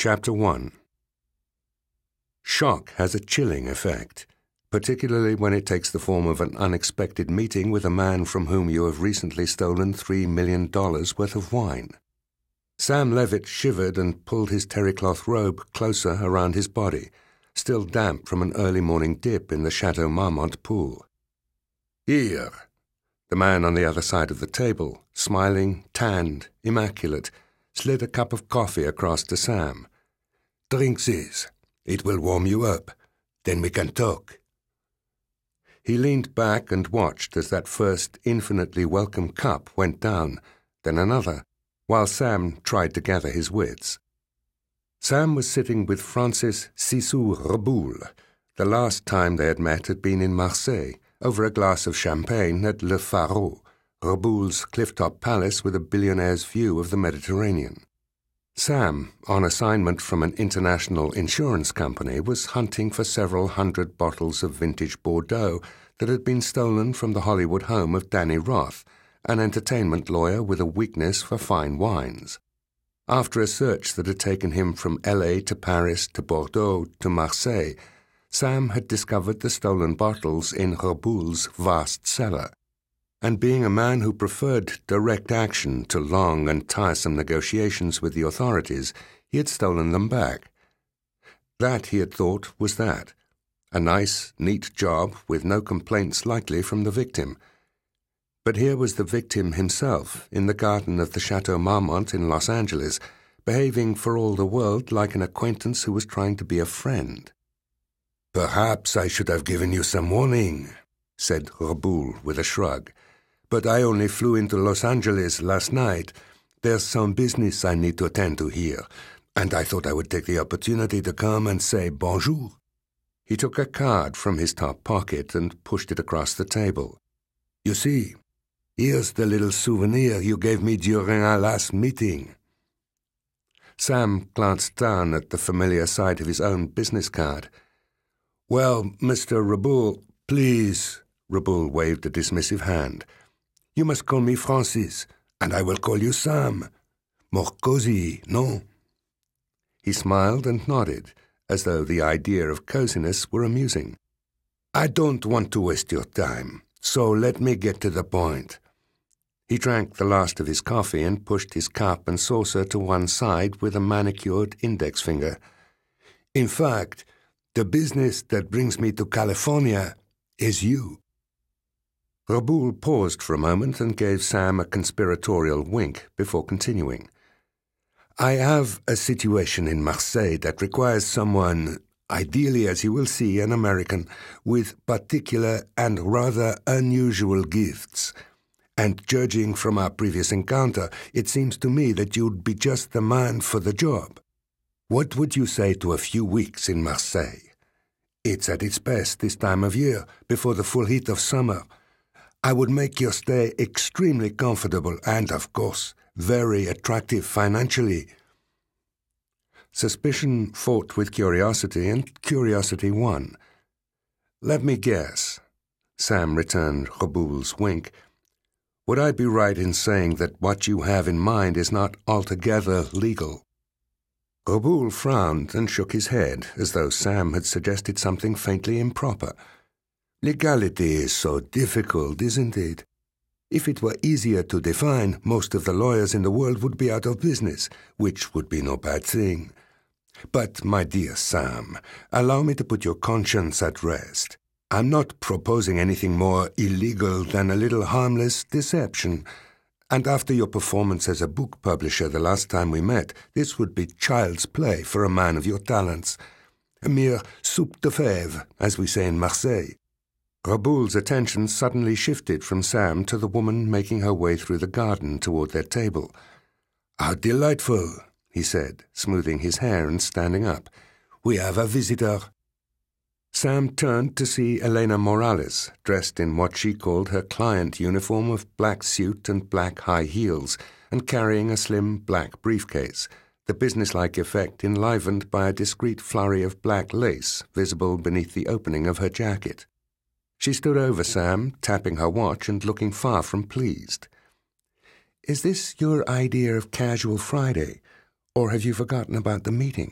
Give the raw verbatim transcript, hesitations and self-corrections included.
Chapter one. Shock has a chilling effect, particularly when it takes the form of an unexpected meeting with a man from whom you have recently stolen three million dollars worth of wine. Sam Levitt shivered and pulled his terrycloth robe closer around his body, still damp from an early morning dip in the Chateau Marmont pool. "Here." The man on the other side of the table, smiling, tanned, immaculate, slid a cup of coffee across to Sam. "Drink this. It will warm you up. Then we can talk." He leaned back and watched as that first infinitely welcome cup went down, then another, while Sam tried to gather his wits. Sam was sitting with Francis Sissou Reboul. The last time they had met had been in Marseille, over a glass of champagne at Le Pharo, Reboul's cliff-top palace with a billionaire's view of the Mediterranean. Sam, on assignment from an international insurance company, was hunting for several hundred bottles of vintage Bordeaux that had been stolen from the Hollywood home of Danny Roth, an entertainment lawyer with a weakness for fine wines. After a search that had taken him from L A to Paris to Bordeaux to Marseille, Sam had discovered the stolen bottles in Reboul's vast cellar. And being a man who preferred direct action to long and tiresome negotiations with the authorities, he had stolen them back. That, he had thought, was that. A nice, neat job with no complaints likely from the victim. But here was the victim himself in the garden of the Chateau Marmont in Los Angeles, behaving for all the world like an acquaintance who was trying to be a friend. "Perhaps I should have given you some warning," said Reboul with a shrug. "But I only flew into Los Angeles last night. There's some business I need to attend to here, and I thought I would take the opportunity to come and say bonjour." He took a card from his top pocket and pushed it across the table. "You see, here's the little souvenir you gave me during our last meeting." Sam glanced down at the familiar sight of his own business card. "Well, Mister Reboul, please," Reboul waved a dismissive hand. "You must call me Francis, and I will call you Sam. More cozy, no?" He smiled and nodded, as though the idea of coziness were amusing. "I don't want to waste your time, so let me get to the point." He drank the last of his coffee and pushed his cup and saucer to one side with a manicured index finger. "In fact, the business that brings me to California is you." Reboul paused for a moment and gave Sam a conspiratorial wink before continuing. "I have a situation in Marseille that requires someone, ideally, as you will see, an American, with particular and rather unusual gifts. And judging from our previous encounter, it seems to me that you'd be just the man for the job. What would you say to a few weeks in Marseille? It's at its best this time of year, before the full heat of summer. I would make your stay extremely comfortable and, of course, very attractive financially." Suspicion fought with curiosity, and curiosity won. "Let me guess," Sam returned Reboul's wink. "Would I be right in saying that what you have in mind is not altogether legal?" Reboul frowned and shook his head, as though Sam had suggested something faintly improper. "Legality is so difficult, isn't it? If it were easier to define, most of the lawyers in the world would be out of business, which would be no bad thing. But, my dear Sam, allow me to put your conscience at rest. I'm not proposing anything more illegal than a little harmless deception. And after your performance as a book publisher the last time we met, this would be child's play for a man of your talents. A mere soupe de fèves, as we say in Marseille." Reboul's attention suddenly shifted from Sam to the woman making her way through the garden toward their table. "How delightful," he said, smoothing his hair and standing up. "We have a visitor." Sam turned to see Elena Morales, dressed in what she called her client uniform of black suit and black high heels, and carrying a slim black briefcase, the businesslike effect enlivened by a discreet flurry of black lace visible beneath the opening of her jacket. She stood over Sam, tapping her watch and looking far from pleased. "Is this your idea of casual Friday, or have you forgotten about the meeting?"